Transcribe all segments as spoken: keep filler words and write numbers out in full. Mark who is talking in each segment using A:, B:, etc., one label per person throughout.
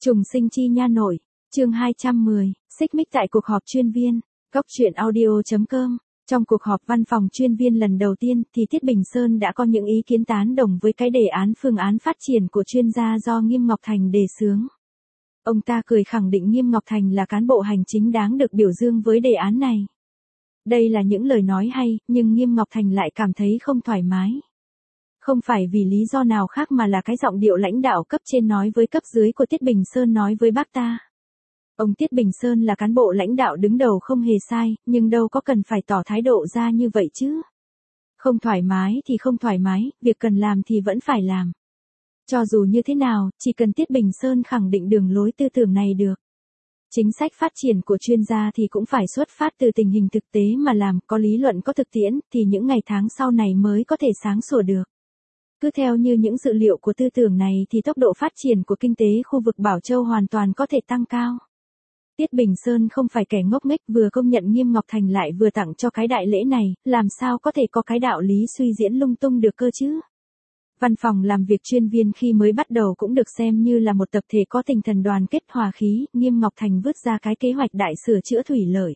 A: Trùng sinh chi nha nội, chương hai trăm mười, xích mích tại cuộc họp chuyên viên, góc truyện audio chấm com. Trong cuộc họp văn phòng chuyên viên lần đầu tiên thì Tiết Bình Sơn đã có những ý kiến tán đồng với cái đề án phương án phát triển của chuyên gia do Nghiêm Ngọc Thành đề xướng. Ông ta cười khẳng định Nghiêm Ngọc Thành là cán bộ hành chính đáng được biểu dương với đề án này. Đây là những lời nói hay, nhưng Nghiêm Ngọc Thành lại cảm thấy không thoải mái. Không phải vì lý do nào khác mà là cái giọng điệu lãnh đạo cấp trên nói với cấp dưới của Tiết Bình Sơn nói với bác ta. Ông Tiết Bình Sơn là cán bộ lãnh đạo đứng đầu không hề sai, nhưng đâu có cần phải tỏ thái độ ra như vậy chứ. Không thoải mái thì không thoải mái, việc cần làm thì vẫn phải làm. Cho dù như thế nào, chỉ cần Tiết Bình Sơn khẳng định đường lối tư tưởng này được. Chính sách phát triển của chuyên gia thì cũng phải xuất phát từ tình hình thực tế mà làm, có lý luận có thực tiễn, thì những ngày tháng sau này mới có thể sáng sủa được. Cứ theo như những dữ liệu của tư tưởng này thì tốc độ phát triển của kinh tế khu vực Bảo Châu hoàn toàn có thể tăng cao. Tiết Bình Sơn không phải kẻ ngốc nghếch, vừa công nhận Nghiêm Ngọc Thành lại vừa tặng cho cái đại lễ này, làm sao có thể có cái đạo lý suy diễn lung tung được cơ chứ. Văn phòng làm việc chuyên viên khi mới bắt đầu cũng được xem như là một tập thể có tinh thần đoàn kết hòa khí. Nghiêm Ngọc Thành vứt ra cái kế hoạch đại sửa chữa thủy lợi.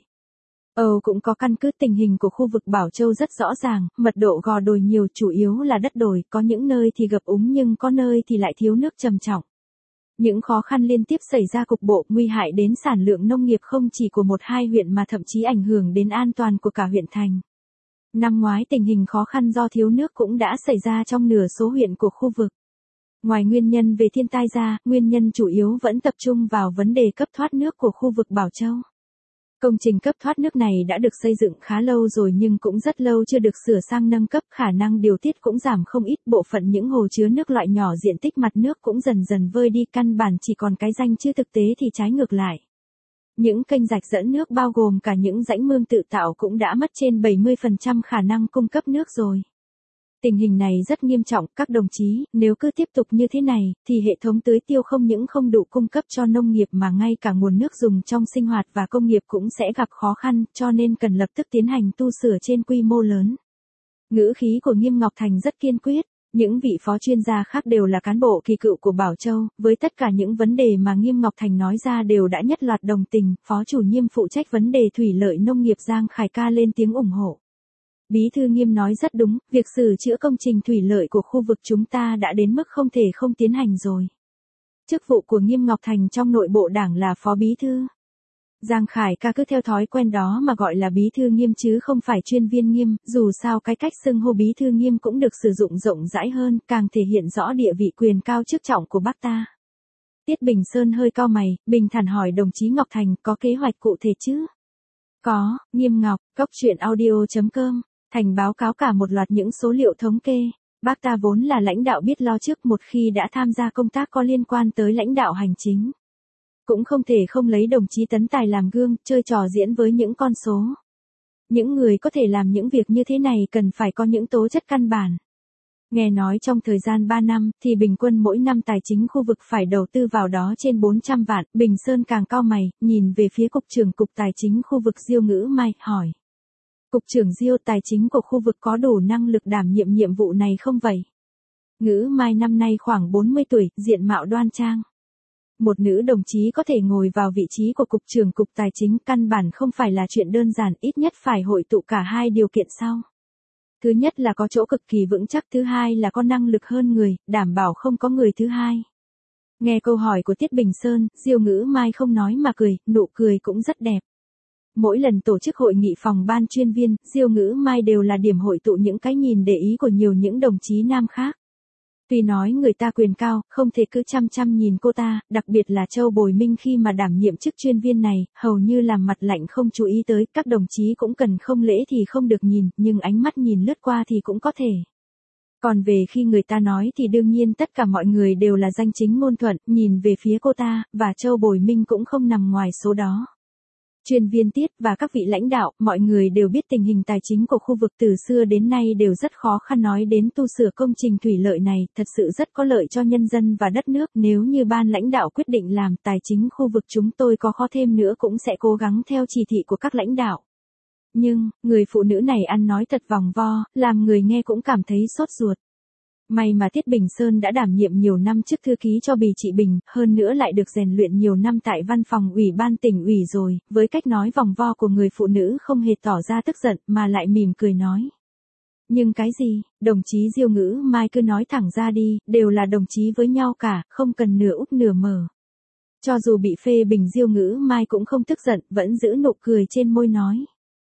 A: Âu cũng có căn cứ tình hình của khu vực Bảo Châu rất rõ ràng, mật độ gò đồi nhiều, chủ yếu là đất đồi, có những nơi thì ngập úng nhưng có nơi thì lại thiếu nước trầm trọng. Những khó khăn liên tiếp xảy ra cục bộ, nguy hại đến sản lượng nông nghiệp không chỉ của một hai huyện mà thậm chí ảnh hưởng đến an toàn của cả huyện thành. Năm ngoái tình hình khó khăn do thiếu nước cũng đã xảy ra trong nửa số huyện của khu vực. Ngoài nguyên nhân về thiên tai ra, nguyên nhân chủ yếu vẫn tập trung vào vấn đề cấp thoát nước của khu vực Bảo Châu. Công trình cấp thoát nước này đã được xây dựng khá lâu rồi nhưng cũng rất lâu chưa được sửa sang nâng cấp, khả năng điều tiết cũng giảm không ít, bộ phận những hồ chứa nước loại nhỏ diện tích mặt nước cũng dần dần vơi đi, căn bản chỉ còn cái danh chứ thực tế thì trái ngược lại. Những kênh rạch dẫn nước bao gồm cả những rãnh mương tự tạo cũng đã mất trên bảy mươi phần trăm khả năng cung cấp nước rồi. Tình hình này rất nghiêm trọng, các đồng chí, nếu cứ tiếp tục như thế này, thì hệ thống tưới tiêu không những không đủ cung cấp cho nông nghiệp mà ngay cả nguồn nước dùng trong sinh hoạt và công nghiệp cũng sẽ gặp khó khăn, cho nên cần lập tức tiến hành tu sửa trên quy mô lớn. Ngữ khí của Nghiêm Ngọc Thành rất kiên quyết, những vị phó chuyên gia khác đều là cán bộ kỳ cựu của Bảo Châu, với tất cả những vấn đề mà Nghiêm Ngọc Thành nói ra đều đã nhất loạt đồng tình, phó chủ nhiệm phụ trách vấn đề thủy lợi nông nghiệp Giang Khải Ca lên tiếng ủng hộ. Bí thư Nghiêm nói rất đúng, việc sửa chữa công trình thủy lợi của khu vực chúng ta đã đến mức không thể không tiến hành rồi. Chức vụ của Nghiêm Ngọc Thành trong nội bộ đảng là phó bí thư. Giang Khải Ca cứ theo thói quen đó mà gọi là bí thư Nghiêm chứ không phải chuyên viên Nghiêm, dù sao cái cách xưng hô bí thư Nghiêm cũng được sử dụng rộng rãi hơn, càng thể hiện rõ địa vị quyền cao chức trọng của bác ta. Tiết Bình Sơn hơi cau mày, bình thản hỏi đồng chí Ngọc Thành có kế hoạch cụ thể chứ? Có, Nghiêm Ngọc, góc truyện audio chấm com. Thành báo cáo cả một loạt những số liệu thống kê. Bác ta vốn là lãnh đạo biết lo trước một khi đã tham gia công tác có liên quan tới lãnh đạo hành chính. Cũng không thể không lấy đồng chí Tấn Tài làm gương, chơi trò diễn với những con số. Những người có thể làm những việc như thế này cần phải có những tố chất căn bản. Nghe nói trong thời gian ba năm thì bình quân mỗi năm tài chính khu vực phải đầu tư vào đó trên bốn trăm vạn. Bình Sơn càng cau mày, nhìn về phía Cục trưởng Cục Tài chính khu vực Diêu Ngữ Mai, hỏi. Cục trưởng Diêu, tài chính của khu vực có đủ năng lực đảm nhiệm nhiệm vụ này không vậy? Ngữ Mai năm nay khoảng bốn mươi tuổi, diện mạo đoan trang. Một nữ đồng chí có thể ngồi vào vị trí của Cục trưởng Cục Tài chính căn bản không phải là chuyện đơn giản, ít nhất phải hội tụ cả hai điều kiện sau. Thứ nhất là có chỗ cực kỳ vững chắc, thứ hai là có năng lực hơn người, đảm bảo không có người thứ hai. Nghe câu hỏi của Tiết Bình Sơn, Diêu Ngữ Mai không nói mà cười, nụ cười cũng rất đẹp. Mỗi lần tổ chức hội nghị phòng ban chuyên viên, Diêu Ngữ Mai đều là điểm hội tụ những cái nhìn để ý của nhiều những đồng chí nam khác. Tuy nói người ta quyền cao, không thể cứ chăm chăm nhìn cô ta, đặc biệt là Châu Bồi Minh khi mà đảm nhiệm chức chuyên viên này, hầu như làm mặt lạnh không chú ý tới, các đồng chí cũng cần không lễ thì không được nhìn, nhưng ánh mắt nhìn lướt qua thì cũng có thể. Còn về khi người ta nói thì đương nhiên tất cả mọi người đều là danh chính ngôn thuận, nhìn về phía cô ta, và Châu Bồi Minh cũng không nằm ngoài số đó. Chuyên viên Tiết và các vị lãnh đạo, mọi người đều biết tình hình tài chính của khu vực từ xưa đến nay đều rất khó khăn, nói đến tu sửa công trình thủy lợi này, thật sự rất có lợi cho nhân dân và đất nước, nếu như ban lãnh đạo quyết định làm, tài chính khu vực chúng tôi có khó thêm nữa cũng sẽ cố gắng theo chỉ thị của các lãnh đạo. Nhưng, người phụ nữ này ăn nói thật vòng vo, làm người nghe cũng cảm thấy sốt ruột. May mà Tiết Bình Sơn đã đảm nhiệm nhiều năm chức thư ký cho Bì Trị Bình, hơn nữa lại được rèn luyện nhiều năm tại văn phòng ủy ban tỉnh ủy rồi, với cách nói vòng vo của người phụ nữ không hề tỏ ra tức giận mà lại mỉm cười nói. Nhưng cái gì, đồng chí Diêu Ngữ Mai cứ nói thẳng ra đi, đều là đồng chí với nhau cả, không cần nửa úp nửa mở. Cho dù bị phê bình Diêu Ngữ Mai cũng không tức giận, vẫn giữ nụ cười trên môi nói.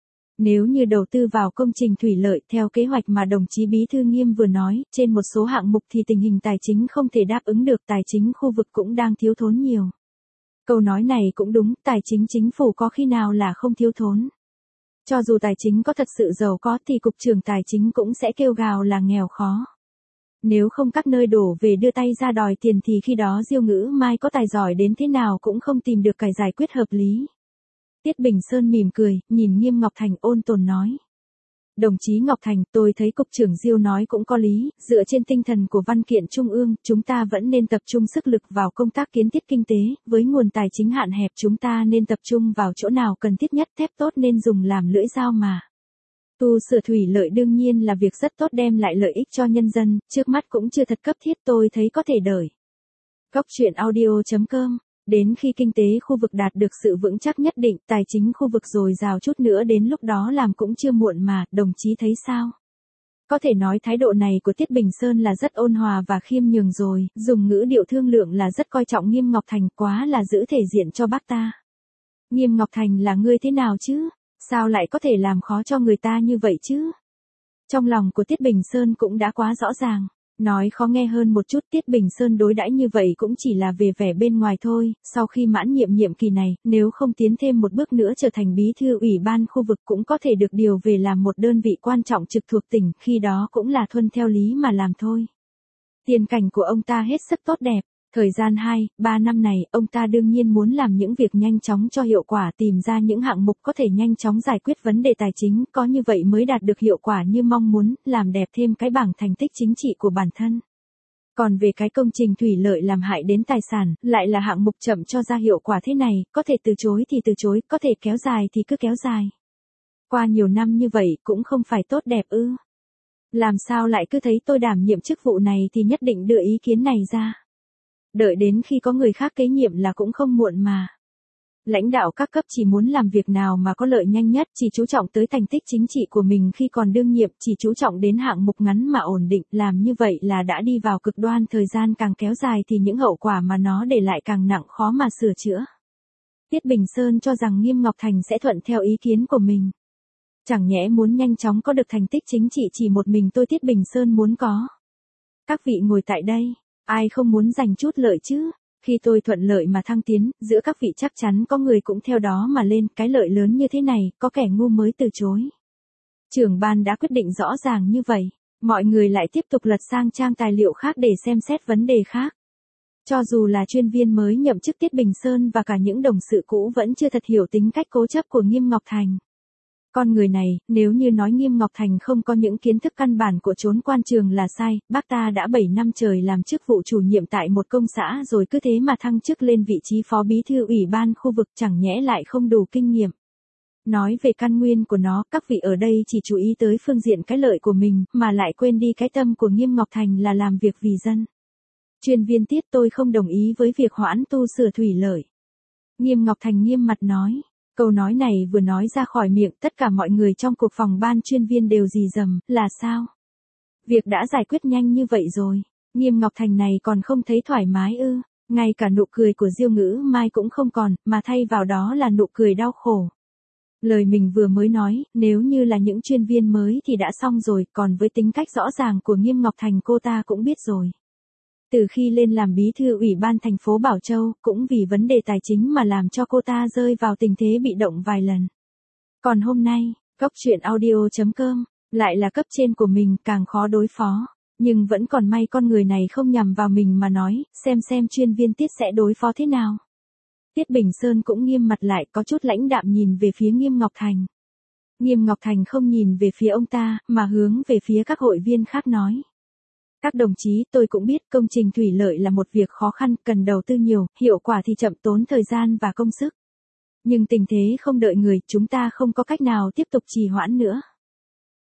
A: Nếu như đầu tư vào công trình thủy lợi theo kế hoạch mà đồng chí Bí Thư Nghiêm vừa nói, trên một số hạng mục thì tình hình tài chính không thể đáp ứng được, tài chính khu vực cũng đang thiếu thốn nhiều. Câu nói này cũng đúng, tài chính chính phủ có khi nào là không thiếu thốn. Cho dù tài chính có thật sự giàu có thì cục trưởng tài chính cũng sẽ kêu gào là nghèo khó. Nếu không các nơi đổ về đưa tay ra đòi tiền thì khi đó Diêu Ngữ Mai có tài giỏi đến thế nào cũng không tìm được cái giải quyết hợp lý. Tiết Bình Sơn mỉm cười, nhìn Nghiêm Ngọc Thành ôn tồn nói. Đồng chí Ngọc Thành, tôi thấy cục trưởng Diêu nói cũng có lý, dựa trên tinh thần của văn kiện Trung ương, chúng ta vẫn nên tập trung sức lực vào công tác kiến thiết kinh tế, với nguồn tài chính hạn hẹp chúng ta nên tập trung vào chỗ nào cần thiết nhất, thép tốt nên dùng làm lưỡi dao mà. Tu sửa thủy lợi đương nhiên là việc rất tốt đem lại lợi ích cho nhân dân, trước mắt cũng chưa thật cấp thiết tôi thấy có thể đợi. Góc truyện audio chấm com. Đến khi kinh tế khu vực đạt được sự vững chắc nhất định, tài chính khu vực dồi dào chút nữa đến lúc đó làm cũng chưa muộn mà, đồng chí thấy sao? Có thể nói thái độ này của Tiết Bình Sơn là rất ôn hòa và khiêm nhường rồi, dùng ngữ điệu thương lượng là rất coi trọng Nghiêm Ngọc Thành, quá là giữ thể diện cho bác ta. Nghiêm Ngọc Thành là ngươi thế nào chứ? Sao lại có thể làm khó cho người ta như vậy chứ? Trong lòng của Tiết Bình Sơn cũng đã quá rõ ràng. Nói khó nghe hơn một chút, Tiết Bình Sơn đối đãi như vậy cũng chỉ là về vẻ bên ngoài thôi, sau khi mãn nhiệm nhiệm kỳ này, nếu không tiến thêm một bước nữa trở thành bí thư ủy ban khu vực cũng có thể được điều về làm một đơn vị quan trọng trực thuộc tỉnh, khi đó cũng là thuận theo lý mà làm thôi. Tiền cảnh của ông ta hết sức tốt đẹp. Thời gian hai, ba năm này, ông ta đương nhiên muốn làm những việc nhanh chóng cho hiệu quả, tìm ra những hạng mục có thể nhanh chóng giải quyết vấn đề tài chính, có như vậy mới đạt được hiệu quả như mong muốn, làm đẹp thêm cái bảng thành tích chính trị của bản thân. Còn về cái công trình thủy lợi làm hại đến tài sản, lại là hạng mục chậm cho ra hiệu quả thế này, có thể từ chối thì từ chối, có thể kéo dài thì cứ kéo dài. Qua nhiều năm như vậy cũng không phải tốt đẹp ư. Làm sao lại cứ thấy tôi đảm nhiệm chức vụ này thì nhất định đưa ý kiến này ra. Đợi đến khi có người khác kế nhiệm là cũng không muộn mà. Lãnh đạo các cấp chỉ muốn làm việc nào mà có lợi nhanh nhất, chỉ chú trọng tới thành tích chính trị của mình khi còn đương nhiệm, chỉ chú trọng đến hạng mục ngắn mà ổn định, làm như vậy là đã đi vào cực đoan, thời gian càng kéo dài thì những hậu quả mà nó để lại càng nặng, khó mà sửa chữa. Tiết Bình Sơn cho rằng Nghiêm Ngọc Thành sẽ thuận theo ý kiến của mình. Chẳng nhẽ muốn nhanh chóng có được thành tích chính trị chỉ một mình tôi Tiết Bình Sơn muốn có. Các vị ngồi tại đây. Ai không muốn giành chút lợi chứ? Khi tôi thuận lợi mà thăng tiến, giữa các vị chắc chắn có người cũng theo đó mà lên, cái lợi lớn như thế này, có kẻ ngu mới từ chối. Trưởng ban đã quyết định rõ ràng như vậy, mọi người lại tiếp tục lật sang trang tài liệu khác để xem xét vấn đề khác. Cho dù là chuyên viên mới nhậm chức Tiết Bình Sơn và cả những đồng sự cũ vẫn chưa thật hiểu tính cách cố chấp của Nghiêm Ngọc Thành. Con người này, nếu như nói Nghiêm Ngọc Thành không có những kiến thức căn bản của chốn quan trường là sai, bác ta đã bảy năm trời làm chức vụ chủ nhiệm tại một công xã rồi cứ thế mà thăng chức lên vị trí phó bí thư ủy ban khu vực, chẳng nhẽ lại không đủ kinh nghiệm. Nói về căn nguyên của nó, các vị ở đây chỉ chú ý tới phương diện cái lợi của mình, mà lại quên đi cái tâm của Nghiêm Ngọc Thành là làm việc vì dân. Chuyên viên Tiết, tôi không đồng ý với việc hoãn tu sửa thủy lợi. Nghiêm Ngọc Thành nghiêm mặt nói. Câu nói này vừa nói ra khỏi miệng, tất cả mọi người trong cuộc phòng ban chuyên viên đều rì rầm, là sao? Việc đã giải quyết nhanh như vậy rồi, Nghiêm Ngọc Thành này còn không thấy thoải mái ư? Ngay cả nụ cười của Diêu Ngữ Mai cũng không còn, mà thay vào đó là nụ cười đau khổ. Lời mình vừa mới nói, nếu như là những chuyên viên mới thì đã xong rồi, còn với tính cách rõ ràng của Nghiêm Ngọc Thành cô ta cũng biết rồi. Từ khi lên làm bí thư ủy ban thành phố Bảo Châu, cũng vì vấn đề tài chính mà làm cho cô ta rơi vào tình thế bị động vài lần. Còn hôm nay, góc truyện audio chấm com, lại là cấp trên của mình, càng khó đối phó. Nhưng vẫn còn may con người này không nhằm vào mình mà nói, xem xem chuyên viên Tiết sẽ đối phó thế nào. Tiết Bình Sơn cũng nghiêm mặt lại, có chút lãnh đạm nhìn về phía Nghiêm Ngọc Thành. Nghiêm Ngọc Thành không nhìn về phía ông ta, mà hướng về phía các hội viên khác nói. Các đồng chí, tôi cũng biết công trình thủy lợi là một việc khó khăn, cần đầu tư nhiều, hiệu quả thì chậm, tốn thời gian và công sức. Nhưng tình thế không đợi người, chúng ta không có cách nào tiếp tục trì hoãn nữa.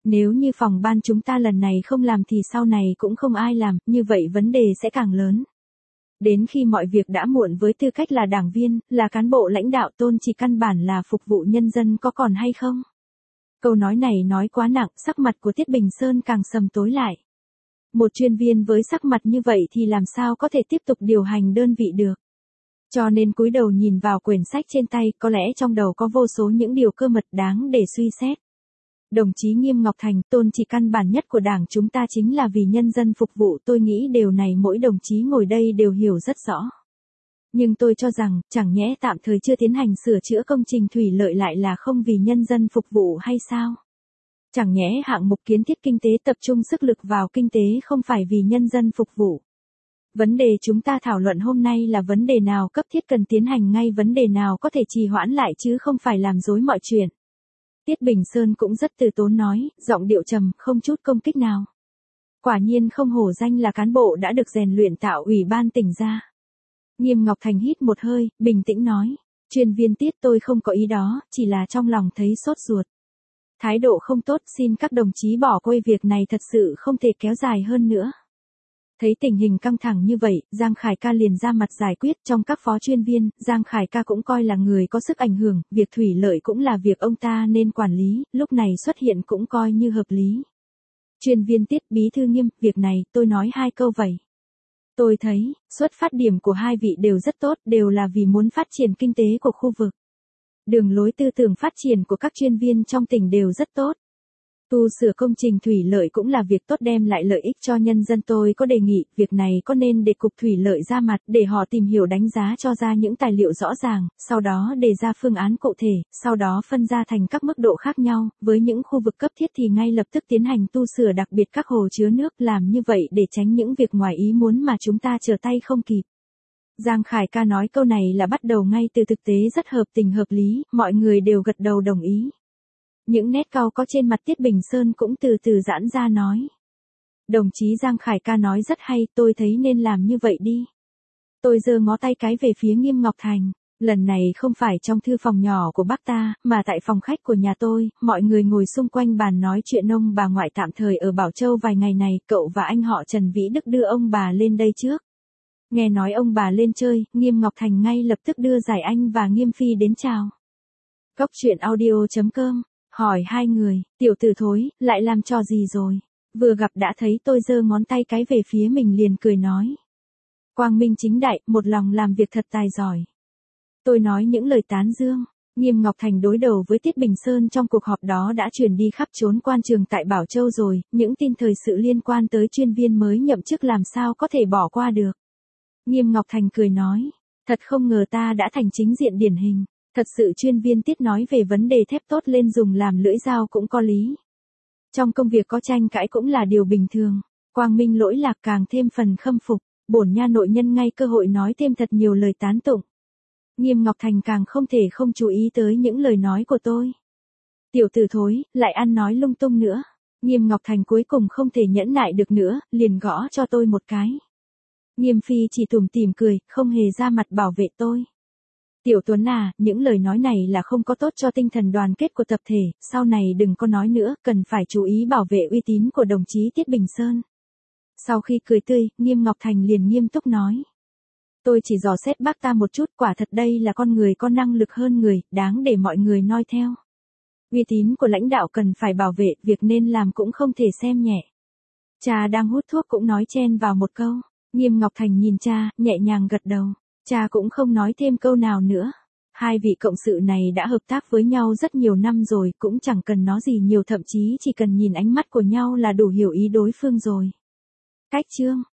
A: Nếu như phòng ban chúng ta lần này không làm thì sau này cũng không ai làm, như vậy vấn đề sẽ càng lớn. Đến khi mọi việc đã muộn, với tư cách là đảng viên, là cán bộ lãnh đạo, Tôn chỉ căn bản là phục vụ nhân dân có còn hay không? Câu nói này nói quá nặng, sắc mặt của Tiết Bình Sơn càng sầm tối lại. Một chuyên viên với sắc mặt như vậy thì làm sao có thể tiếp tục điều hành đơn vị được. Cho nên cúi đầu nhìn vào quyển sách trên tay, có lẽ trong đầu có vô số những điều cơ mật đáng để suy xét. Đồng chí Nghiêm Ngọc Thành, tôn chỉ căn bản nhất của đảng chúng ta chính là vì nhân dân phục vụ, tôi nghĩ điều này mỗi đồng chí ngồi đây đều hiểu rất rõ. Nhưng tôi cho rằng, chẳng nhẽ tạm thời chưa tiến hành sửa chữa công trình thủy lợi lại là không vì nhân dân phục vụ hay sao? Chẳng nhẽ hạng mục kiến thiết kinh tế tập trung sức lực vào kinh tế không phải vì nhân dân phục vụ? Vấn đề chúng ta thảo luận hôm nay là vấn đề nào cấp thiết cần tiến hành ngay, vấn đề nào có thể trì hoãn lại chứ không phải làm rối mọi chuyện. Tiết Bình Sơn cũng rất từ tốn nói, giọng điệu trầm, không chút công kích nào. Quả nhiên không hổ danh là cán bộ đã được rèn luyện tạo ủy ban tỉnh ra. Nghiêm Ngọc Thành hít một hơi, bình tĩnh nói, chuyên viên Tiết, tôi không có ý đó, chỉ là trong lòng thấy sốt ruột. Thái độ không tốt, xin các đồng chí bỏ quay, việc này thật sự không thể kéo dài hơn nữa. Thấy tình hình căng thẳng như vậy, Giang Khải Ca liền ra mặt giải quyết. Trong các phó chuyên viên, Giang Khải Ca cũng coi là người có sức ảnh hưởng, việc thủy lợi cũng là việc ông ta nên quản lý, lúc này xuất hiện cũng coi như hợp lý. Chuyên viên Tiết, bí thư Nghiêm, việc này tôi nói hai câu vậy. Tôi thấy, xuất phát điểm của hai vị đều rất tốt, đều là vì muốn phát triển kinh tế của khu vực. Đường lối tư tưởng phát triển của các chuyên viên trong tỉnh đều rất tốt. Tu sửa công trình thủy lợi cũng là việc tốt đem lại lợi ích cho nhân dân, tôi có đề nghị, việc này có nên để Cục Thủy lợi ra mặt, để họ tìm hiểu đánh giá cho ra những tài liệu rõ ràng, sau đó đề ra phương án cụ thể, sau đó phân ra thành các mức độ khác nhau, với những khu vực cấp thiết thì ngay lập tức tiến hành tu sửa, đặc biệt các hồ chứa nước, làm như vậy để tránh những việc ngoài ý muốn mà chúng ta trở tay không kịp. Giang Khải Ca nói câu này là bắt đầu ngay từ thực tế rất hợp tình hợp lý, mọi người đều gật đầu đồng ý. Những nét cau có trên mặt Tiết Bình Sơn cũng từ từ giãn ra nói. Đồng chí Giang Khải Ca nói rất hay, tôi thấy nên làm như vậy đi. Tôi giơ ngó tay cái về phía Nghiêm Ngọc Thành. Lần này không phải trong thư phòng nhỏ của bác ta, mà tại phòng khách của nhà tôi, mọi người ngồi xung quanh bàn nói chuyện. Ông bà ngoại tạm thời ở Bảo Châu vài ngày này, cậu và anh họ Trần Vĩ Đức đưa ông bà lên đây trước. Nghe nói ông bà lên chơi, Nghiêm Ngọc Thành ngay lập tức đưa Giải Anh và Nghiêm Phi đến chào. Góc truyện audio chấm com hỏi hai người, tiểu tử thối, lại làm trò gì rồi? Vừa gặp đã thấy tôi giơ ngón tay cái về phía mình liền cười nói. Quang minh chính đại, một lòng làm việc thật tài giỏi. Tôi nói những lời tán dương. Nghiêm Ngọc Thành đối đầu với Tiết Bình Sơn trong cuộc họp đó đã truyền đi khắp chốn quan trường tại Bảo Châu rồi, những tin thời sự liên quan tới chuyên viên mới nhậm chức làm sao có thể bỏ qua được. Nghiêm Ngọc Thành cười nói, thật không ngờ ta đã thành chính diện điển hình. Thật sự chuyên viên Tiết nói về vấn đề thép tốt lên dùng làm lưỡi dao cũng có lý. Trong công việc có tranh cãi cũng là điều bình thường. Quang minh lỗi lạc càng thêm phần khâm phục. Bổn nha nội nhân ngay cơ hội nói thêm thật nhiều lời tán tụng. Nghiêm Ngọc Thành càng không thể không chú ý tới những lời nói của tôi. Tiểu tử thối, lại ăn nói lung tung nữa. Nghiêm Ngọc Thành cuối cùng không thể nhẫn nại được nữa, liền gõ cho tôi một cái. Nghiêm Phi chỉ tủm tỉm cười, không hề ra mặt bảo vệ tôi. Tiểu Tuấn à, những lời nói này là không có tốt cho tinh thần đoàn kết của tập thể, sau này đừng có nói nữa, cần phải chú ý bảo vệ uy tín của đồng chí Tiết Bình Sơn. Sau khi cười tươi, Nghiêm Ngọc Thành liền nghiêm túc nói. Tôi chỉ dò xét bác ta một chút, quả thật đây là con người có năng lực hơn người, đáng để mọi người noi theo. Uy tín của lãnh đạo cần phải bảo vệ, việc nên làm cũng không thể xem nhẹ. Cha đang hút thuốc cũng nói chen vào một câu. Nghiêm Ngọc Thành nhìn cha, nhẹ nhàng gật đầu. Cha cũng không nói thêm câu nào nữa. Hai vị cộng sự này đã hợp tác với nhau rất nhiều năm rồi, cũng chẳng cần nói gì nhiều, thậm chí chỉ cần nhìn ánh mắt của nhau là đủ hiểu ý đối phương rồi. Cách chương